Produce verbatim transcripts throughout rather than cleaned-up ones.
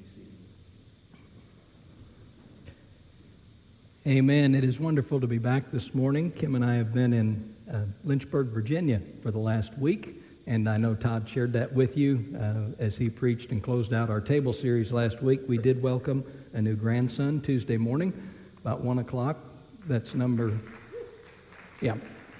seated. Amen. It is wonderful to be back this morning. Kim and I have been in uh, Lynchburg, Virginia for the last week, and I know Todd shared that with you uh, as he preached and closed out our table series last week. We did welcome a new grandson Tuesday morning, about one o'clock. That's number, yeah.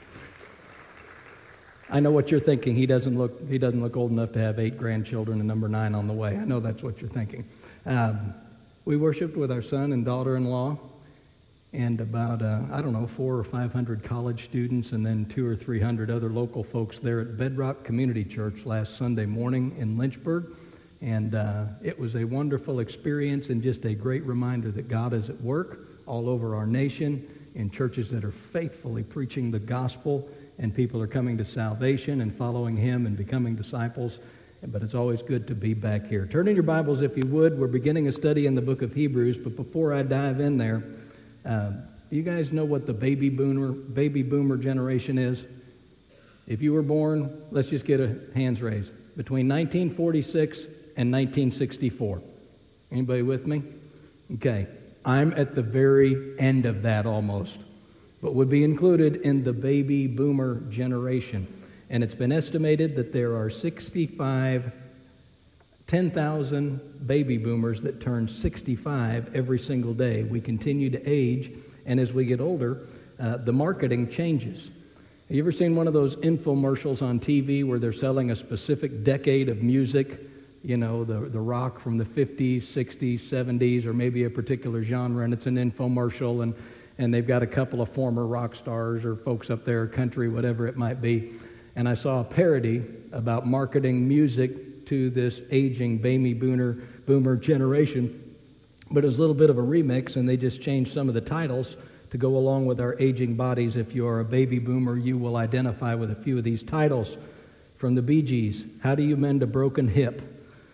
I know what you're thinking. He doesn't look he doesn't look old enough to have eight grandchildren and number nine on the way. I know that's what you're thinking. Um, we worshiped with our son and daughter-in-law, and about, uh, I don't know, four or five hundred college students, and then two or three hundred other local folks there at Bedrock Community Church last Sunday morning in Lynchburg. And uh, it was a wonderful experience and just a great reminder that God is at work all over our nation in churches that are faithfully preaching the gospel, and people are coming to salvation and following Him and becoming disciples. But it's always good to be back here. Turn in your Bibles, if you would. We're beginning a study in the book of Hebrews, but before I dive in there, Uh, do you guys know what the baby boomer baby boomer generation is? If you were born, let's just get a hands raised, between nineteen forty-six and nineteen sixty-four. Anybody with me? Okay. I'm at the very end of that almost, but would be included in the baby boomer generation. And it's been estimated that there are sixty-five, ten thousand baby boomers that turn sixty-five every single day. We continue to age, and as we get older, uh, the marketing changes. Have you ever seen one of those infomercials on T V where they're selling a specific decade of music? You know, the, the rock from the fifties, sixties, seventies, or maybe a particular genre, and it's an infomercial, and, and they've got a couple of former rock stars or folks up there, country, whatever it might be. And I saw a parody about marketing music to this aging baby boomer, boomer generation, but it was a little bit of a remix, and they just changed some of the titles to go along with our aging bodies. If you are a baby boomer, you will identify with a few of these titles. From the Bee Gees, How Do You Mend a Broken Hip?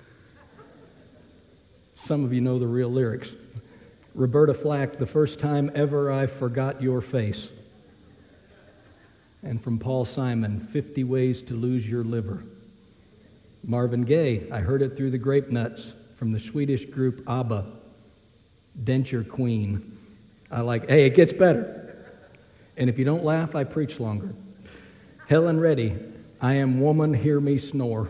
Some of you know the real lyrics. Roberta Flack, The First Time Ever I Forgot Your Face. And from Paul Simon, fifty Ways to Lose Your Liver. Marvin Gaye, I Heard It Through the Grape Nuts, from the Swedish group ABBA, Denture Queen. I like, hey, it gets better. And if you don't laugh, I preach longer. Helen Reddy, I Am Woman, Hear Me Snore.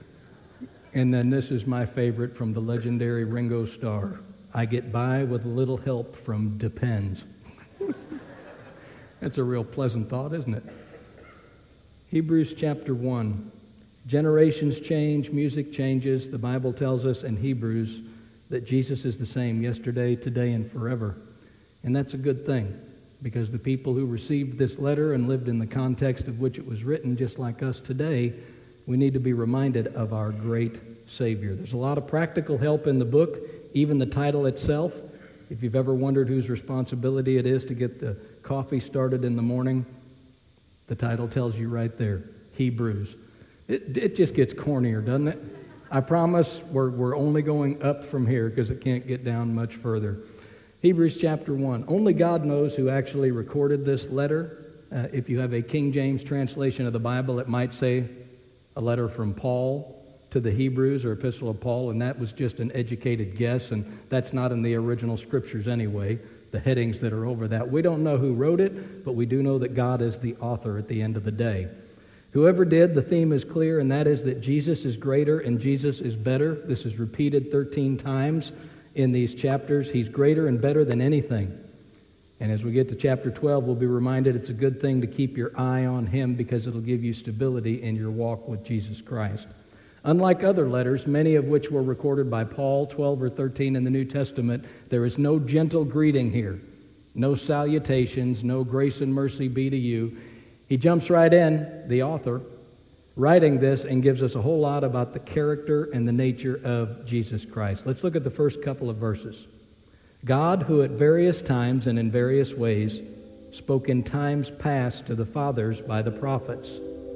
And then this is my favorite from the legendary Ringo Starr, I Get By With a Little Help from Depends. That's a real pleasant thought, isn't it? Hebrews chapter one. Generations change, music changes. The Bible tells us in Hebrews that Jesus is the same yesterday, today, and forever. And that's a good thing, because the people who received this letter and lived in the context of which it was written, just like us today, we need to be reminded of our great Savior. There's a lot of practical help in the book, even the title itself. If you've ever wondered whose responsibility it is to get the coffee started in the morning, the title tells you right there, Hebrews. It, it just gets cornier, doesn't it? I promise we're, we're only going up from here because it can't get down much further. Hebrews chapter one. Only God knows who actually recorded this letter. Uh, if you have a King James translation of the Bible, it might say a letter from Paul to the Hebrews, or Epistle of Paul, and that was just an educated guess, and that's not in the original scriptures anyway, the headings that are over that. We don't know who wrote it, but we do know that God is the author at the end of the day. Whoever did, the theme is clear, and that is that Jesus is greater and Jesus is better. This is repeated thirteen times in these chapters. He's greater and better than anything. And as we get to chapter twelve, we'll be reminded it's a good thing to keep your eye on Him, because it'll give you stability in your walk with Jesus Christ. Unlike other letters, many of which were recorded by Paul, twelve or thirteen in the New Testament, there is no gentle greeting here, no salutations, no grace and mercy be to you. He jumps right in, the author, writing this, and gives us a whole lot about the character and the nature of Jesus Christ. Let's look at the first couple of verses. God, who at various times and in various ways spoke in times past to the fathers by the prophets,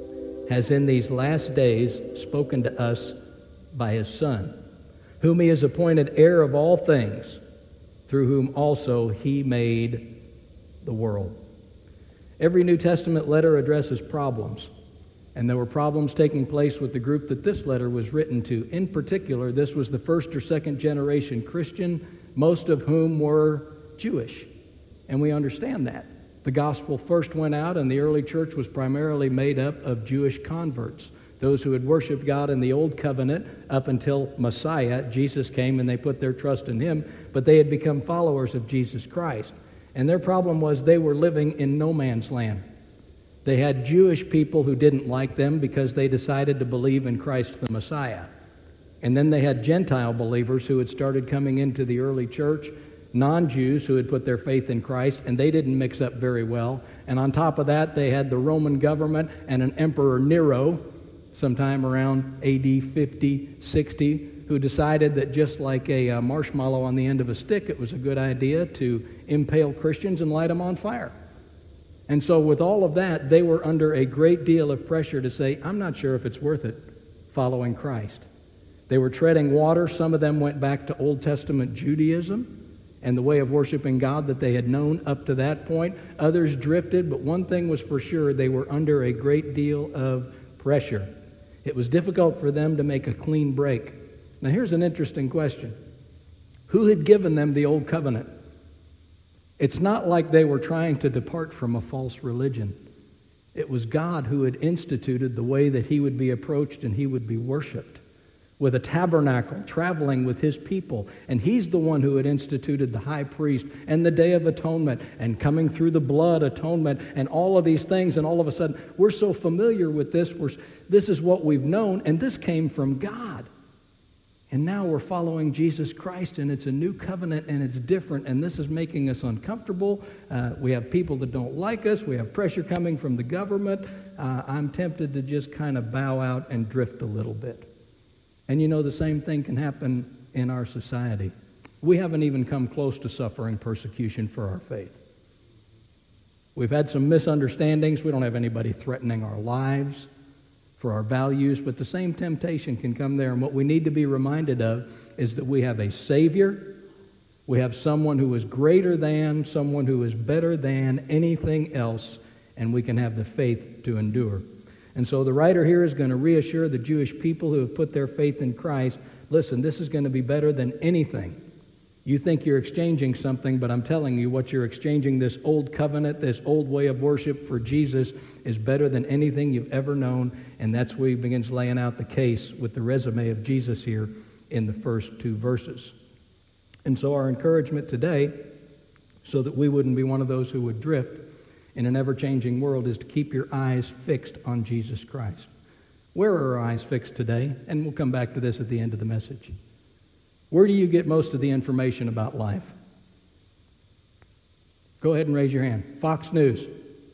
has in these last days spoken to us by His Son, whom He has appointed heir of all things, through whom also He made the world. Every New Testament letter addresses problems. And there were problems taking place with the group that this letter was written to. In particular, this was the first or second generation Christian, most of whom were Jewish. And we understand that. The gospel first went out, and the early church was primarily made up of Jewish converts, those who had worshiped God in the Old Covenant up until Messiah, Jesus, came and they put their trust in him, but they had become followers of Jesus Christ. And their problem was they were living in no man's land. They had Jewish people who didn't like them because they decided to believe in Christ the Messiah. And then they had Gentile believers who had started coming into the early church, non-Jews who had put their faith in Christ, and they didn't mix up very well. And on top of that, they had the Roman government and an Emperor Nero, sometime around A D fifty, sixty, who decided that just like a uh, marshmallow on the end of a stick, it was a good idea to impale Christians and light them on fire. And so with all of that, they were under a great deal of pressure to say, I'm not sure if it's worth it following Christ. They were treading water. Some of them went back to Old Testament Judaism and the way of worshiping God that they had known up to that point. Others drifted, but one thing was for sure, they were under a great deal of pressure. It was difficult for them to make a clean break. Now here's an interesting question. Who had given them the Old Covenant? It's not like they were trying to depart from a false religion. It was God who had instituted the way that he would be approached and he would be worshiped, with a tabernacle, traveling with his people. And he's the one who had instituted the high priest and the Day of Atonement and coming through the blood atonement and all of these things. And all of a sudden, we're so familiar with this. We're, this is what we've known, and this came from God. And now we're following Jesus Christ, and it's a new covenant, and it's different, and this is making us uncomfortable. Uh, we have people that don't like us. We have pressure coming from the government. Uh, I'm tempted to just kind of bow out and drift a little bit. And you know, the same thing can happen in our society. We haven't even come close to suffering persecution for our faith. We've had some misunderstandings. We don't have anybody threatening our lives for our values, but the same temptation can come there. And what we need to be reminded of is that we have a Savior. We have someone who is greater than, someone who is better than anything else, and we can have the faith to endure. And so the writer here is going to reassure the Jewish people who have put their faith in Christ, listen, this is going to be better than anything. You think you're exchanging something, but I'm telling you what you're exchanging, this old covenant, this old way of worship for Jesus, is better than anything you've ever known. And that's where he begins laying out the case with the resume of Jesus here in the first two verses. And so our encouragement today, so that we wouldn't be one of those who would drift in an ever-changing world, is to keep your eyes fixed on Jesus Christ. Where are our eyes fixed today? And we'll come back to this at the end of the message. Where do you get most of the information about life? Go ahead and raise your hand. Fox News.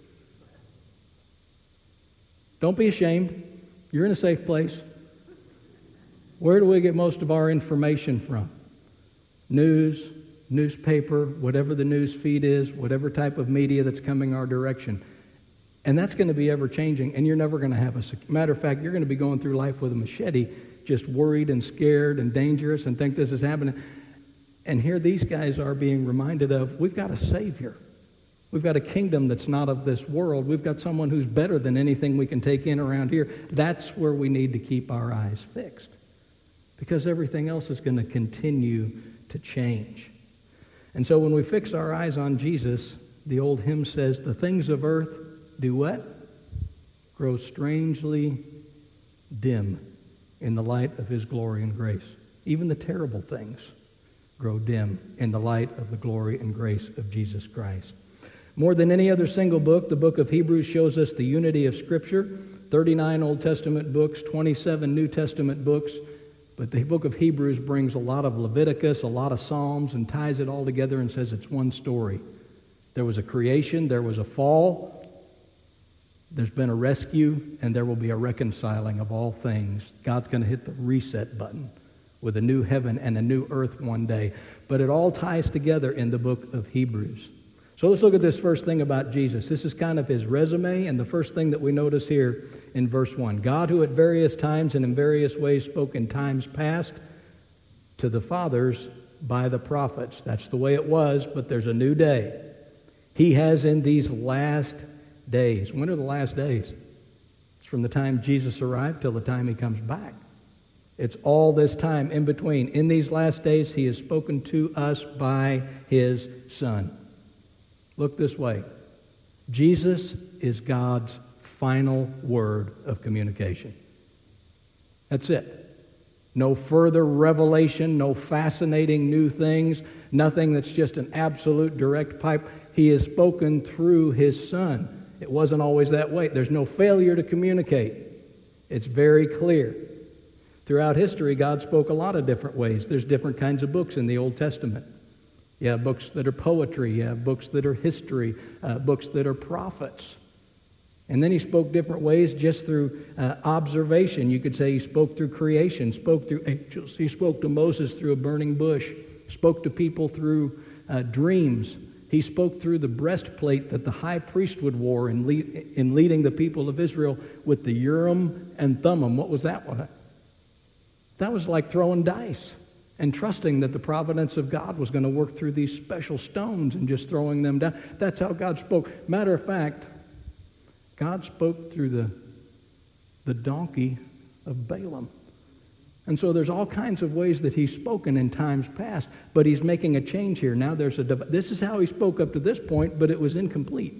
Don't be ashamed. You're in a safe place. Where do we get most of our information from? News, newspaper, whatever the news feed is, whatever type of media that's coming our direction. And that's going to be ever-changing, and you're never going to have a... Sec- Matter of fact, you're going to be going through life with a machete, just worried and scared and dangerous and think this is happening. And here these guys are being reminded of, we've got a Savior. We've got a kingdom that's not of this world. We've got someone who's better than anything we can take in around here. That's where we need to keep our eyes fixed, because everything else is going to continue to change. And so when we fix our eyes on Jesus, the old hymn says, the things of earth do what? Grow strangely dim in the light of his glory and grace. Even the terrible things grow dim in the light of the glory and grace of Jesus Christ. More than any other single book, the book of Hebrews shows us the unity of Scripture. thirty-nine Old Testament books, twenty-seven New Testament books. But the book of Hebrews brings a lot of Leviticus, a lot of Psalms, and ties it all together and says it's one story. There was a creation, there was a fall, there's been a rescue, and there will be a reconciling of all things. God's going to hit the reset button with a new heaven and a new earth one day. But it all ties together in the book of Hebrews. So let's look at this first thing about Jesus. This is kind of his resume, and the first thing that we notice here in verse one. God, who at various times and in various ways spoke in times past to the fathers by the prophets. That's the way it was, but there's a new day. He has in these last days. When are the last days? It's from the time Jesus arrived till the time he comes back. It's all this time in between. In these last days, he has spoken to us by his Son. Look this way. Jesus is God's final word of communication. That's it. No further revelation, no fascinating new things, nothing that's just an absolute direct pipe. He has spoken through his Son. It wasn't always that way. There's no failure to communicate. It's very clear. Throughout history, God spoke a lot of different ways. There's different kinds of books in the Old Testament. You have books that are poetry. You have books that are history, uh, books that are prophets. And then he spoke different ways just through uh, observation. You could say he spoke through creation, spoke through angels. He spoke to Moses through a burning bush, spoke to people through uh, dreams. He spoke through the breastplate that the high priest would wear in, lead, in leading the people of Israel with the Urim and Thummim. What was that one? That was like throwing dice and trusting that the providence of God was going to work through these special stones and just throwing them down. That's how God spoke. Matter of fact, God spoke through the, the donkey of Balaam. And so there's all kinds of ways that he's spoken in times past, but he's making a change here. Now there's a, this is how he spoke up to this point, but it was incomplete.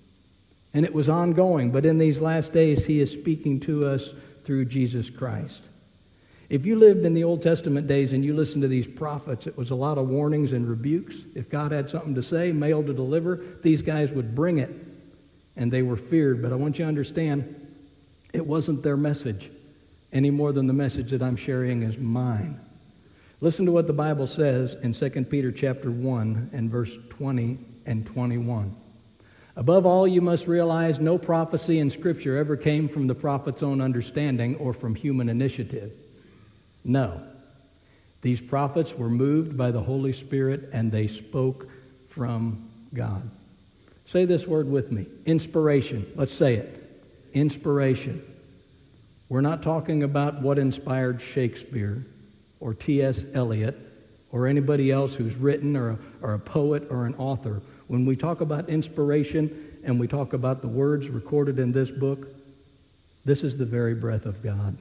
And it was ongoing, but in these last days, he is speaking to us through Jesus Christ. If you lived in the Old Testament days and you listened to these prophets, it was a lot of warnings and rebukes. If God had something to say, mail to deliver, these guys would bring it. And they were feared. But I want you to understand, it wasn't their message any more than the message that I'm sharing is mine. Listen to what the Bible says in Second Peter chapter one and verse twenty and twenty-one. Above all, you must realize no prophecy in Scripture ever came from the prophet's own understanding or from human initiative. No. These prophets were moved by the Holy Spirit and they spoke from God. Say this word with me. Inspiration. Let's say it. Inspiration. We're not talking about what inspired Shakespeare or T S Eliot or anybody else who's written or a, or a poet or an author. When we talk about inspiration and we talk about the words recorded in this book, this is the very breath of God.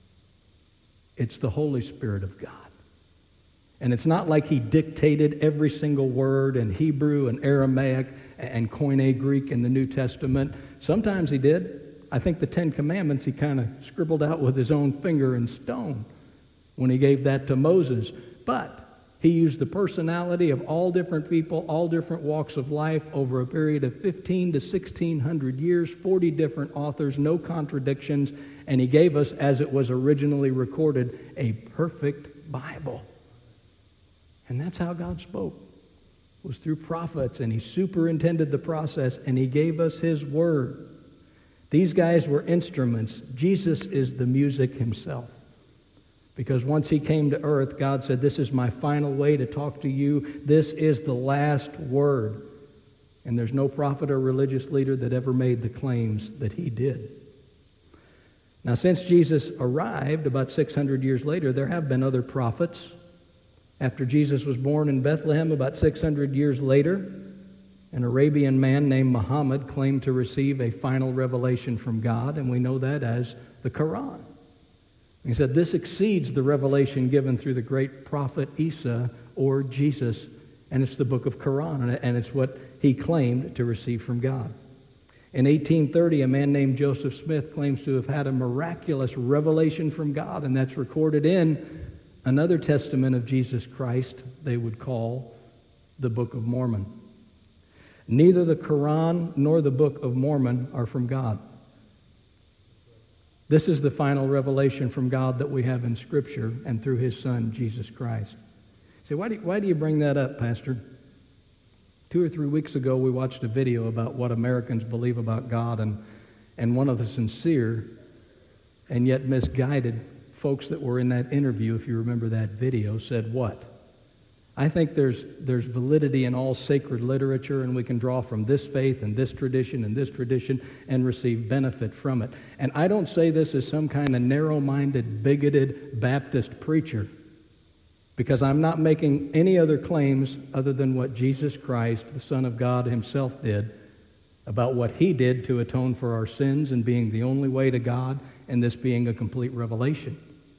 It's the Holy Spirit of God. And it's not like he dictated every single word in Hebrew and Aramaic and Koine Greek in the New Testament. Sometimes he did. I think the Ten Commandments he kind of scribbled out with his own finger in stone when he gave that to Moses. But he used the personality of all different people, all different walks of life over a period of fifteen to sixteen hundred years, forty different authors, no contradictions, and he gave us, as it was originally recorded, a perfect Bible. And that's how God spoke. It was through prophets, and he superintended the process, and he gave us his word. These guys were instruments. Jesus is the music himself. Because once he came to earth, God said, this is my final way to talk to you. This is the last word. And there's no prophet or religious leader that ever made the claims that he did. Now, since Jesus arrived about six hundred years later, there have been other prophets. After Jesus was born in Bethlehem about six hundred years later, an Arabian man named Muhammad claimed to receive a final revelation from God, and we know that as the Quran. He said this exceeds the revelation given through the great prophet Isa or Jesus, and it's the book of Quran, and it's what he claimed to receive from God. In eighteen thirty, a man named Joseph Smith claims to have had a miraculous revelation from God, and that's recorded in another testament of Jesus Christ they would call the Book of Mormon. Neither the Quran nor the Book of Mormon are from God. This is the final revelation from God that we have in Scripture and through his Son, Jesus Christ. So why do, why do you bring that up, Pastor? Two or three weeks ago, we watched a video about what Americans believe about God, and, and one of the sincere and yet misguided folks that were in that interview, if you remember that video, said what? I think there's there's validity in all sacred literature, and we can draw from this faith and this tradition and this tradition and receive benefit from it. And I don't say this as some kind of narrow-minded, bigoted Baptist preacher, because I'm not making any other claims other than what Jesus Christ, the Son of God himself, did about what he did to atone for our sins and being the only way to God, and this being a complete revelation.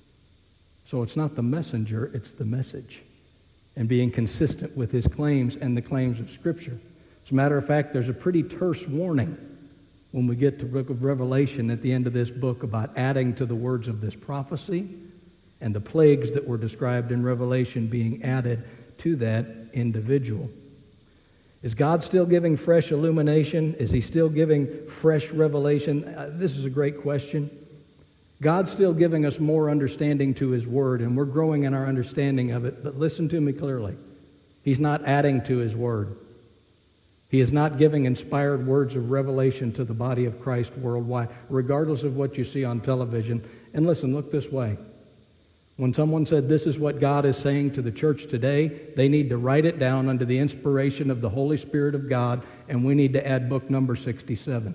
So it's not the messenger, it's the message, and being consistent with his claims and the claims of Scripture. As a matter of fact, there's a pretty terse warning when we get to the book of Revelation at the end of this book about adding to the words of this prophecy and the plagues that were described in Revelation being added to that individual. Is God still giving fresh illumination? Is he still giving fresh revelation? Uh, this is a great question. God's still giving us more understanding to his word, and we're growing in our understanding of it, but listen to me clearly. He's not adding to his word. He is not giving inspired words of revelation to the body of Christ worldwide, regardless of what you see on television. And listen, look this way. When someone said this is what God is saying to the church today, they need to write it down under the inspiration of the Holy Spirit of God, and we need to add book number sixty-seven.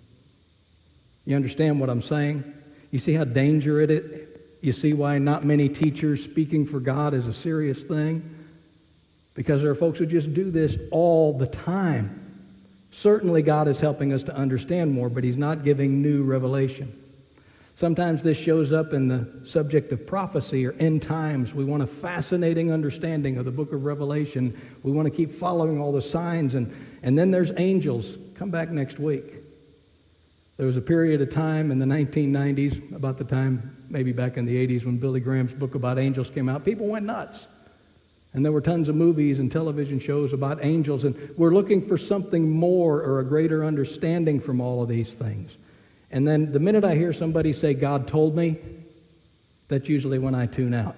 You understand what I'm saying? You see how dangerous it is? You see why not many teachers speaking for God is a serious thing? Because there are folks who just do this all the time. Certainly God is helping us to understand more, but he's not giving new revelation. Sometimes this shows up in the subject of prophecy or end times. We want a fascinating understanding of the book of Revelation. We want to keep following all the signs. And, and then there's angels. Come back next week. There was a period of time in the nineteen nineties, about the time maybe back in the eighties when Billy Graham's book about angels came out. People went nuts. And there were tons of movies and television shows about angels. And we're looking for something more or a greater understanding from all of these things. And then the minute I hear somebody say, God told me, that's usually when I tune out.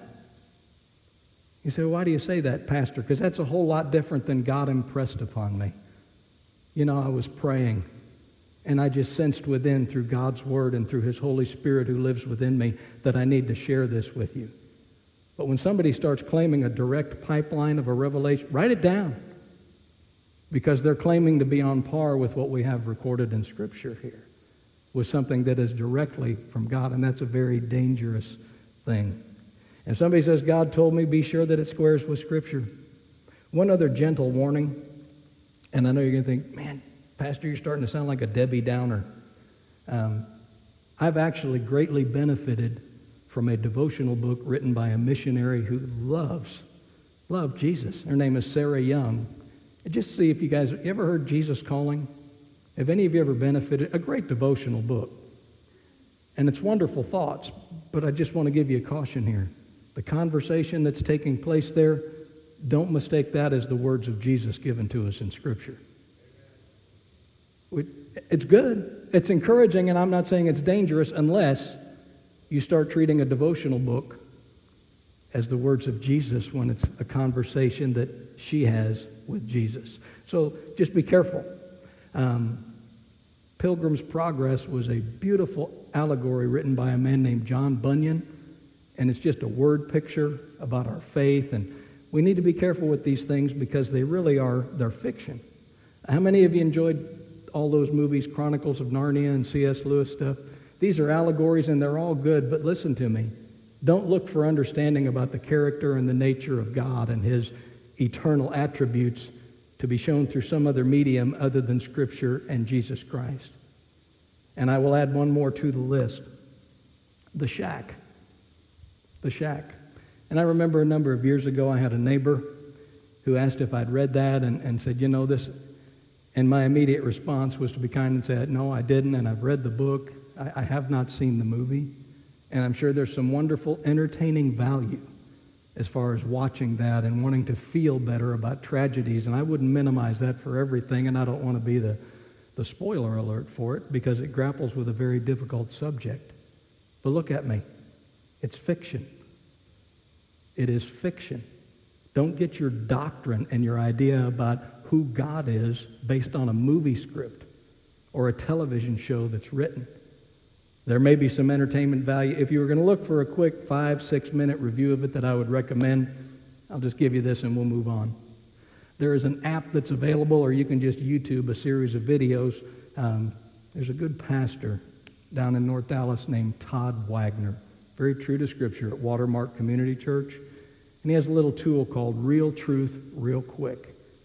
You say, well, why do you say that, Pastor? Because that's a whole lot different than God impressed upon me. You know, I was praying, and I just sensed within through God's Word and through his Holy Spirit who lives within me that I need to share this with you. But when somebody starts claiming a direct pipeline of a revelation, write it down. Because they're claiming to be on par with what we have recorded in Scripture here, with something that is directly from God, and that's a very dangerous thing. And somebody says, God told me, be sure that it squares with Scripture. One other gentle warning, and I know you're going to think, man, Pastor, you're starting to sound like a Debbie Downer. Um, I've actually greatly benefited from a devotional book written by a missionary who loves, loved Jesus. Her name is Sarah Young. And just see if you guys, you ever heard Jesus Calling? Have any of you ever benefited? A great devotional book. And it's wonderful thoughts, but I just want to give you a caution here. The conversation that's taking place there, don't mistake that as the words of Jesus given to us in Scripture. It's good. It's encouraging, and I'm not saying it's dangerous unless you start treating a devotional book as the words of Jesus when it's a conversation that she has with Jesus. So just be careful. Um, Pilgrim's Progress was a beautiful allegory written by a man named John Bunyan, and it's just a word picture about our faith, and we need to be careful with these things because they really are, they're fiction. How many of you enjoyed all those movies, Chronicles of Narnia and C S Lewis stuff? These are allegories and they're all good, but listen to me. Don't look for understanding about the character and the nature of God and his eternal attributes to be shown through some other medium other than Scripture and Jesus Christ. And I will add one more to the list. The shack. The shack. And I remember a number of years ago I had a neighbor who asked if I'd read that and, and said, you know, this... And my immediate response was to be kind and say, no, I didn't, and I've read the book. I, I have not seen the movie. And I'm sure there's some wonderful entertaining value as far as watching that and wanting to feel better about tragedies. And I wouldn't minimize that for everything, and I don't want to be the, the spoiler alert for it because it grapples with a very difficult subject. But look at me. It's fiction. It is fiction. Don't get your doctrine and your idea about who God is based on a movie script or a television show that's written. There may be some entertainment value. If you were going to look for a quick five, six minute review of it that I would recommend, I'll just give you this and we'll move on. There is an app that's available, or you can just YouTube a series of videos. Um, there's a good pastor down in North Dallas named Todd Wagner, very true to Scripture at Watermark Community Church. And he has a little tool called Real Truth, Real Quick.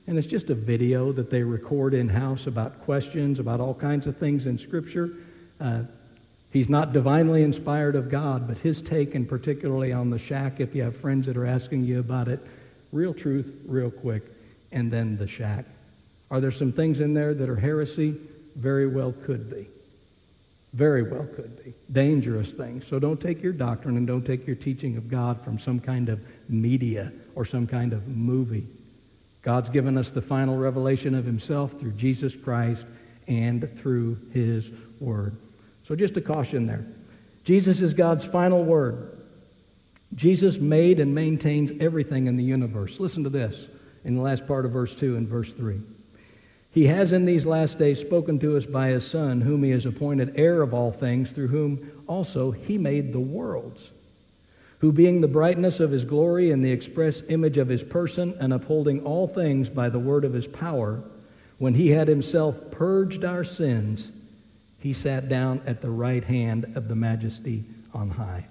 And it's just a video that they record in-house about questions, about all kinds of things in Scripture. Uh, he's not divinely inspired of God, but his take, and particularly on the shack, if you have friends that are asking you about it, real truth, real quick, and then the shack. Are there some things in there that are heresy? Very well could be. Very well could be. Dangerous things. So don't take your doctrine and don't take your teaching of God from some kind of media or some kind of movie. God's given us the final revelation of himself through Jesus Christ and through his word. So just a caution there. Jesus is God's final word. Jesus made and maintains everything in the universe. Listen to this in the last part of verse two and verse three. He has in these last days spoken to us by his Son, whom he has appointed heir of all things, through whom also he made the worlds, who being the brightness of his glory and the express image of his person, and upholding all things by the word of his power, when he had himself purged our sins, he sat down at the right hand of the Majesty on high.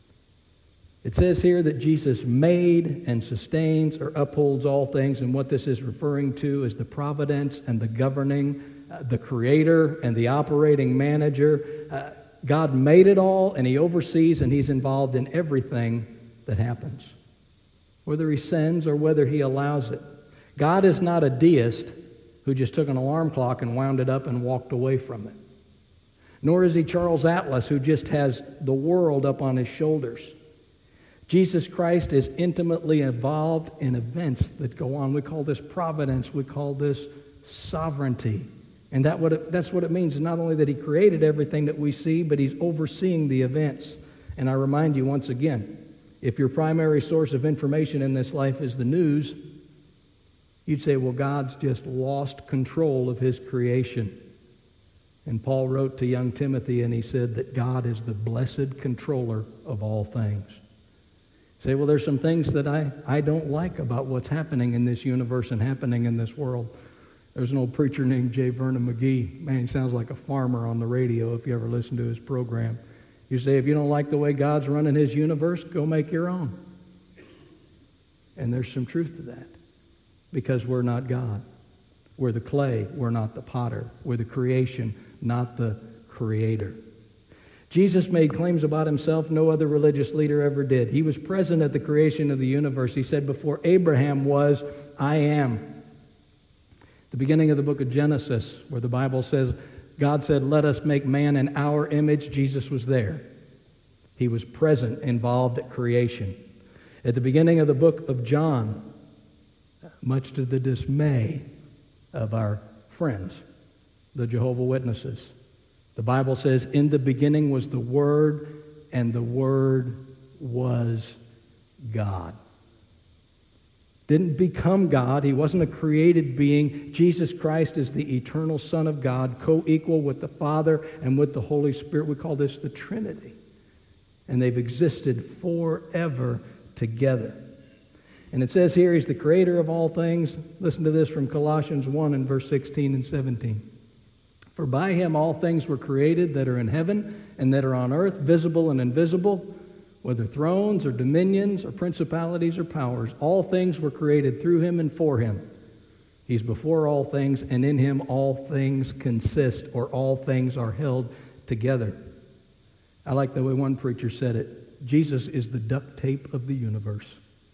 It says here that Jesus made and sustains or upholds all things, and what this is referring to is the providence and the governing, uh, the creator and the operating manager. Uh, God made it all, and he oversees, and he's involved in everything that happens, whether he sends or whether he allows it. God is not a deist who just took an alarm clock and wound it up and walked away from it. Nor is he Charles Atlas, who just has the world up on his shoulders. Jesus Christ is intimately involved in events that go on. We call this providence. We call this sovereignty. And that what it, that's what it means, not only that he created everything that we see, but he's overseeing the events. And I remind you once again, if your primary source of information in this life is the news, you'd say, well, God's just lost control of his creation. And Paul wrote to young Timothy, and he said that God is the blessed controller of all things. Say, well, there's some things that I, I don't like about what's happening in this universe and happening in this world. There's an old preacher named J. Vernon McGee. Man, he sounds like a farmer on the radio if you ever listen to his program. You say, if you don't like the way God's running his universe, go make your own. And there's some truth to that, because we're not God. We're the clay, we're not the potter. We're the creation, not the creator. Jesus made claims about himself no other religious leader ever did. He was present at the creation of the universe. He said, before Abraham was, I am. The beginning of the book of Genesis, where the Bible says, God said, let us make man in our image. Jesus was there. He was present, involved at creation. At the beginning of the book of John, much to the dismay of our friends, the Jehovah's Witnesses, the Bible says, in the beginning was the Word, and the Word was God. Didn't become God. He wasn't a created being. Jesus Christ is the eternal Son of God, co-equal with the Father and with the Holy Spirit. We call this the Trinity. And they've existed forever together. And it says here, he's the creator of all things. Listen to this from Colossians one and verse sixteen and seventeen. For by him all things were created that are in heaven and that are on earth, visible and invisible, whether thrones or dominions or principalities or powers. All things were created through him and for him. He's before all things, and in him all things consist, or all things are held together. I like the way one preacher said it. Jesus is the duct tape of the universe.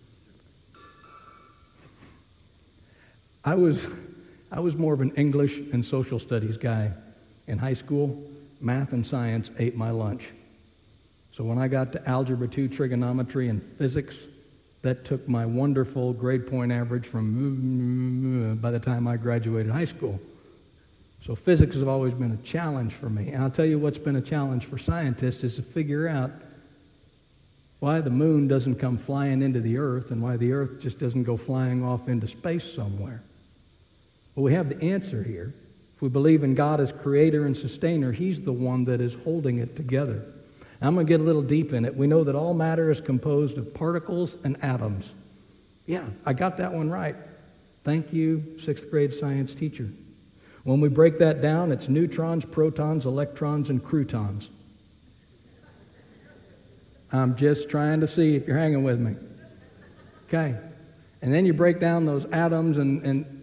I was... I was more of an English and social studies guy in high school. Math and science ate my lunch. So when I got to Algebra two, trigonometry, and physics, that took my wonderful grade point average from by the time I graduated high school. So physics has always been a challenge for me. And I'll tell you what's been a challenge for scientists is to figure out why the moon doesn't come flying into the earth and why the earth just doesn't go flying off into space somewhere. Well, we have the answer here. If we believe in God as creator and sustainer, he's the one that is holding it together. I'm going to get a little deep in it. We know that all matter is composed of particles and atoms. Yeah, I got that one right. Thank you, sixth grade science teacher. When we break that down, it's neutrons, protons, electrons, and croutons. I'm just trying to see if you're hanging with me. Okay. And then you break down those atoms and, and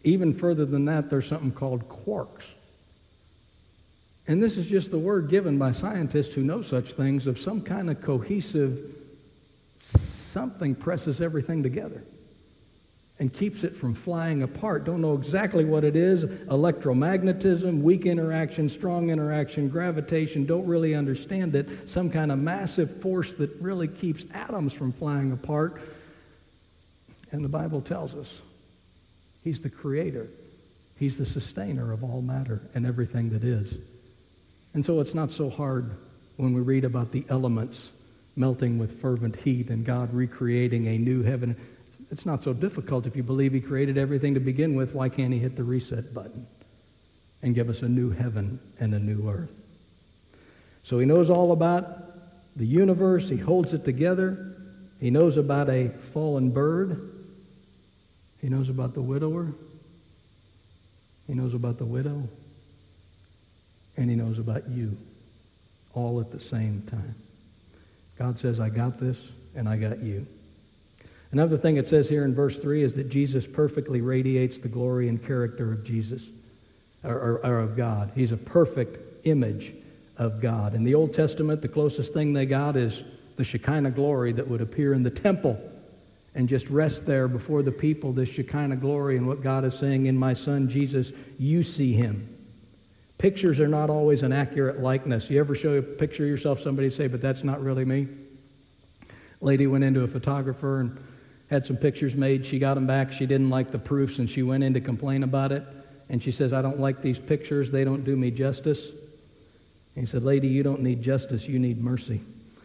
Even further than that, there's something called quarks. And this is just the word given by scientists who know such things of some kind of cohesive, something presses everything together and keeps it from flying apart. Don't know exactly what it is. Electromagnetism, weak interaction, strong interaction, gravitation, don't really understand it. Some kind of massive force that really keeps atoms from flying apart. And the Bible tells us He's the creator. He's the sustainer of all matter and everything that is. And so it's not so hard when we read about the elements melting with fervent heat and God recreating a new heaven. It's not so difficult if you believe He created everything to begin with. Why can't He hit the reset button and give us a new heaven and a new earth? So He knows all about the universe. He holds it together. He knows about a fallen bird. He knows about the widower. He knows about the widow. And He knows about you, all at the same time. God says, I got this, and I got you. Another thing it says here in verse three is that Jesus perfectly radiates the glory and character of Jesus, or, or, or of God. He's a perfect image of God. In the Old Testament, the closest thing they got is the Shekinah glory that would appear in the temple and just rest there before the people, this Shekinah glory, and what God is saying, in my Son Jesus, you see Him. Pictures are not always an accurate likeness. You ever show a picture of yourself, somebody say, but that's not really me? Lady went into a photographer and had some pictures made. She got them back. She didn't like the proofs, and she went in to complain about it. And she says, I don't like these pictures. They don't do me justice. And he said, lady, you don't need justice. You need mercy.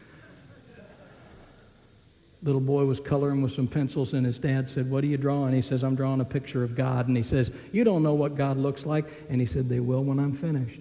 Little boy was coloring with some pencils, and his dad said, what are you drawing? He says, I'm drawing a picture of God. And he says, you don't know what God looks like. And he said, they will when I'm finished.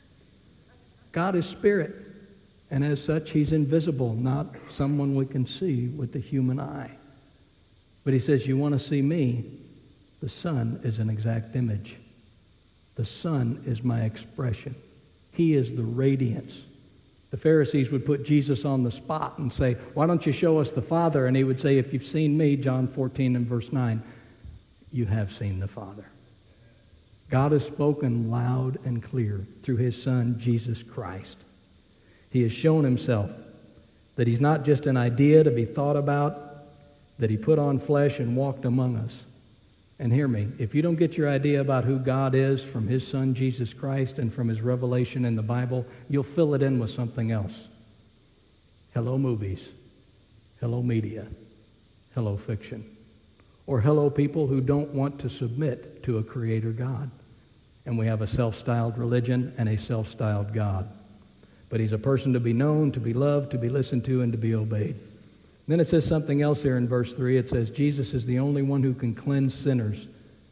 God is spirit, and as such, He's invisible, not someone we can see with the human eye. But He says, you want to see me? The Son is an exact image. The Son is my expression. He is the radiance. The Pharisees would put Jesus on the spot and say, why don't you show us the Father? And He would say, if you've seen me, John fourteen and verse nine, you have seen the Father. God has spoken loud and clear through His Son, Jesus Christ. He has shown Himself that He's not just an idea to be thought about, that He put on flesh and walked among us. And hear me, if you don't get your idea about who God is from His Son, Jesus Christ, and from His revelation in the Bible, you'll fill it in with something else. Hello movies. Hello media. Hello fiction. Or hello people who don't want to submit to a creator God. And we have a self-styled religion and a self-styled God. But He's a person to be known, to be loved, to be listened to, and to be obeyed. Then it says something else here in verse three. It says, Jesus is the only one who can cleanse sinners.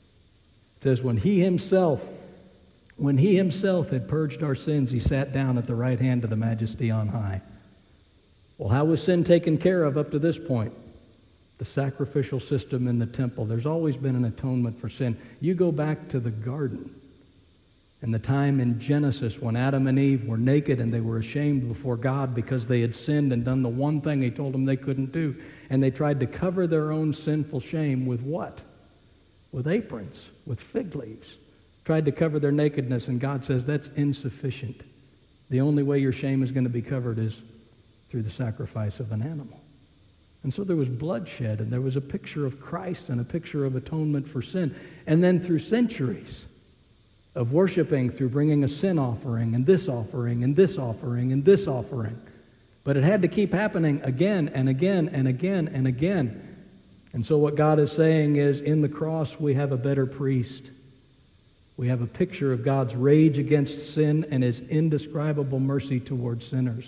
It says, when He Himself, when He Himself had purged our sins, He sat down at the right hand of the Majesty on high. Well, how was sin taken care of up to this point? The sacrificial system in the temple. There's always been an atonement for sin. You go back to the garden and the time in Genesis when Adam and Eve were naked and they were ashamed before God because they had sinned and done the one thing He told them they couldn't do. And they tried to cover their own sinful shame with what? With aprons, with fig leaves. Tried to cover their nakedness, and God says that's insufficient. The only way your shame is going to be covered is through the sacrifice of an animal. And so there was bloodshed, and there was a picture of Christ and a picture of atonement for sin. And then through centuries of worshiping, through bringing a sin offering and this offering and this offering and this offering. But it had to keep happening again and again and again and again. And so what God is saying is, in the cross we have a better priest. We have a picture of God's rage against sin and His indescribable mercy towards sinners.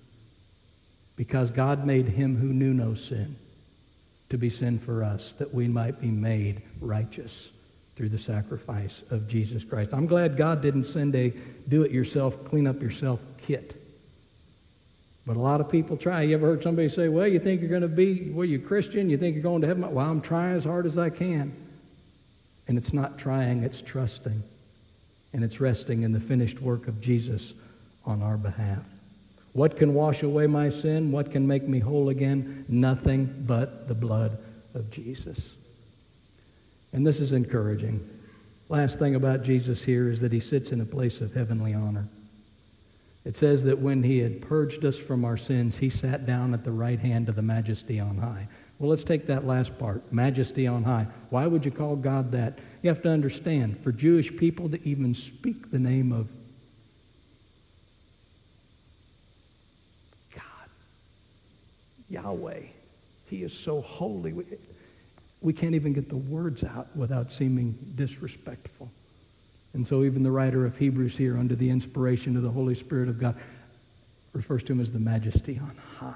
Because God made Him who knew no sin to be sin for us, that we might be made righteous through the sacrifice of Jesus Christ. I'm glad God didn't send a do-it-yourself, clean-up-yourself kit. But a lot of people try. You ever heard somebody say, well, you think you're going to be, well, you're Christian, you think you're going to heaven? Well, I'm trying as hard as I can. And it's not trying, it's trusting. And it's resting in the finished work of Jesus on our behalf. What can wash away my sin? What can make me whole again? Nothing but the blood of Jesus. And this is encouraging. Last thing about Jesus here is that he sits in a place of heavenly honor. It says that when he had purged us from our sins, he sat down at the right hand of the Majesty on high. Well, let's take that last part, Majesty on high. Why would you call God that? You have to understand, for Jewish people to even speak the name of God, Yahweh, he is so holy. We, we can't even get the words out without seeming disrespectful. And so even the writer of Hebrews here, under the inspiration of the Holy Spirit of God, refers to him as the Majesty on high.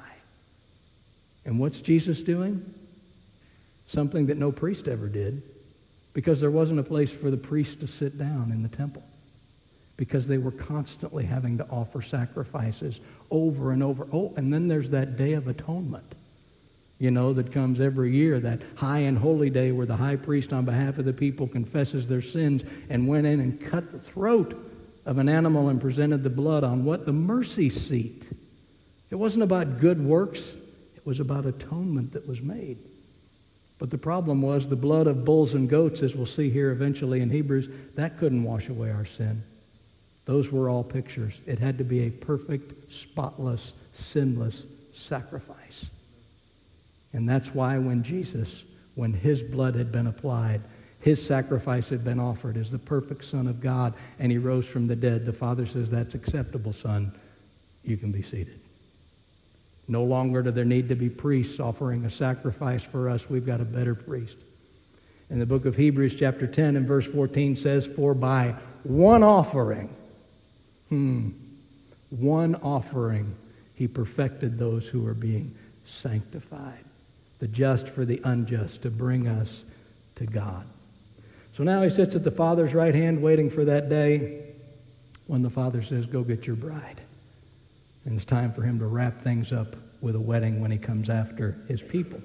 And what's Jesus doing? Something that no priest ever did, because there wasn't a place for the priest to sit down in the temple, because they were constantly having to offer sacrifices over and over. Oh, and then there's that Day of Atonement, you know, that comes every year, that high and holy day where the high priest on behalf of the people confesses their sins and went in and cut the throat of an animal and presented the blood on what? The mercy seat. It wasn't about good works. It was about atonement that was made. But the problem was the blood of bulls and goats, as we'll see here eventually in Hebrews, that couldn't wash away our sin. Those were all pictures. It had to be a perfect, spotless, sinless sacrifice. And that's why when Jesus, when his blood had been applied, his sacrifice had been offered as the perfect Son of God, and he rose from the dead, the Father says, that's acceptable, Son. You can be seated. No longer do there need to be priests offering a sacrifice for us. We've got a better priest. And the book of Hebrews chapter ten and verse fourteen says, for by one offering, hmm, one offering, he perfected those who are being sanctified. The just for the unjust, to bring us to God. So now he sits at the Father's right hand waiting for that day when the Father says, go get your bride. And it's time for him to wrap things up with a wedding when he comes after his people.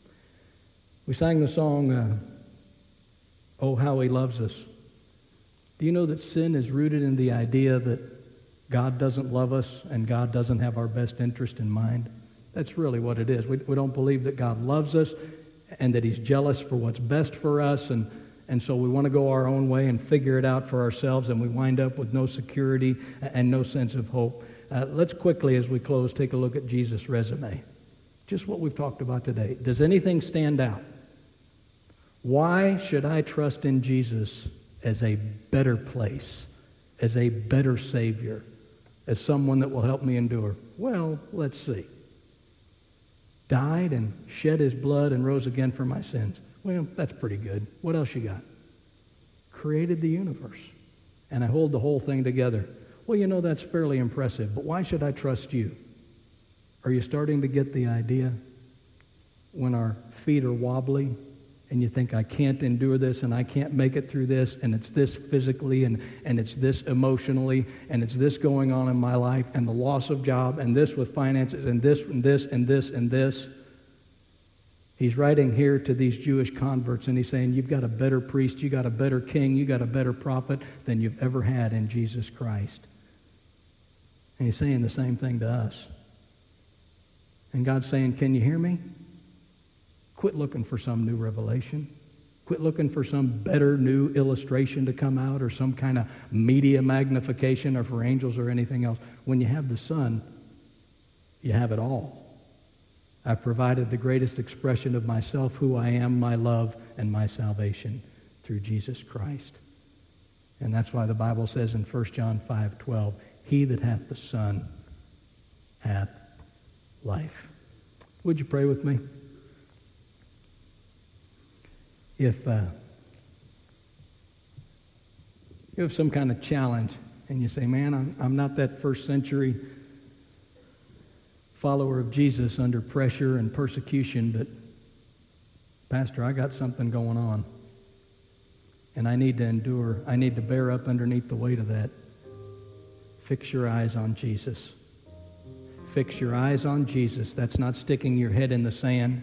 We sang the song, uh, Oh, How He Loves Us. Do you know that sin is rooted in the idea that God doesn't love us and God doesn't have our best interest in mind? That's really what it is. We, we don't believe that God loves us and that he's jealous for what's best for us, and, and so we want to go our own way and figure it out for ourselves, and we wind up with no security and no sense of hope. Uh, let's quickly, as we close, take a look at Jesus' resume. Just what we've talked about today. Does anything stand out? Why should I trust in Jesus as a better place, as a better Savior, as someone that will help me endure? Well, let's see. Died and shed his blood and rose again for my sins. Well, that's pretty good. What else you got? Created the universe. And I hold the whole thing together. Well, you know, that's fairly impressive, but why should I trust you? Are you starting to get the idea? When our feet are wobbly and you think, I can't endure this and I can't make it through this, and it's this physically and, and it's this emotionally and it's this going on in my life and the loss of job and this with finances and this and this and this and this. He's writing here to these Jewish converts and he's saying, you've got a better priest, you got a better king, you got a better prophet than you've ever had in Jesus Christ. And he's saying the same thing to us. And God's saying, can you hear me? Quit looking for some new revelation. Quit looking for some better new illustration to come out or some kind of media magnification or for angels or anything else. When you have the Son, you have it all. I've provided the greatest expression of myself, who I am, my love, and my salvation through Jesus Christ. And that's why the Bible says in First John five twelve, he that hath the Son hath life. Would you pray with me? If uh, you have some kind of challenge and you say, man, I'm, I'm not that first century follower of Jesus under pressure and persecution, but Pastor, I got something going on and I need to endure. I need to bear up underneath the weight of that. Fix your eyes on Jesus. Fix your eyes on Jesus. That's not sticking your head in the sand.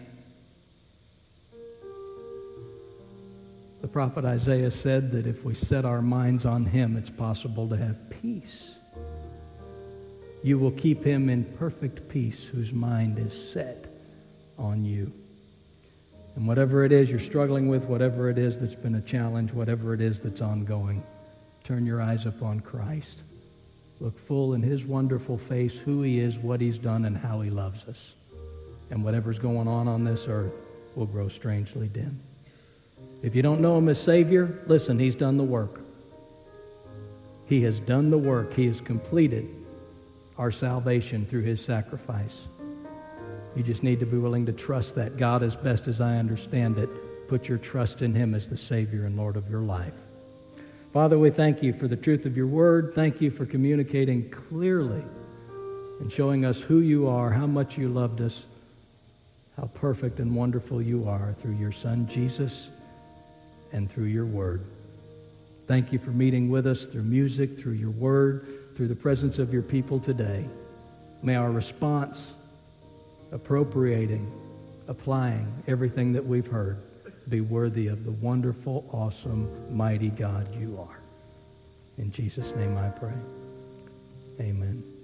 The prophet Isaiah said that if we set our minds on him, it's possible to have peace. You will keep him in perfect peace whose mind is set on you. And whatever it is you're struggling with, whatever it is that's been a challenge, whatever it is that's ongoing, turn your eyes upon Christ. Look full in his wonderful face, who he is, what he's done, and how he loves us. And whatever's going on on this earth will grow strangely dim. If you don't know him as Savior, listen, he's done the work. He has done the work. He has completed our salvation through his sacrifice. You just need to be willing to trust that. God, as best as I understand it, put your trust in him as the Savior and Lord of your life. Father, we thank you for the truth of your word. Thank you for communicating clearly and showing us who you are, how much you loved us, how perfect and wonderful you are through your Son, Jesus, and through your word. Thank you for meeting with us through music, through your word, through the presence of your people today. May our response, appropriating, applying everything that we've heard, be worthy of the wonderful, awesome, mighty God you are. In Jesus' name I pray. Amen.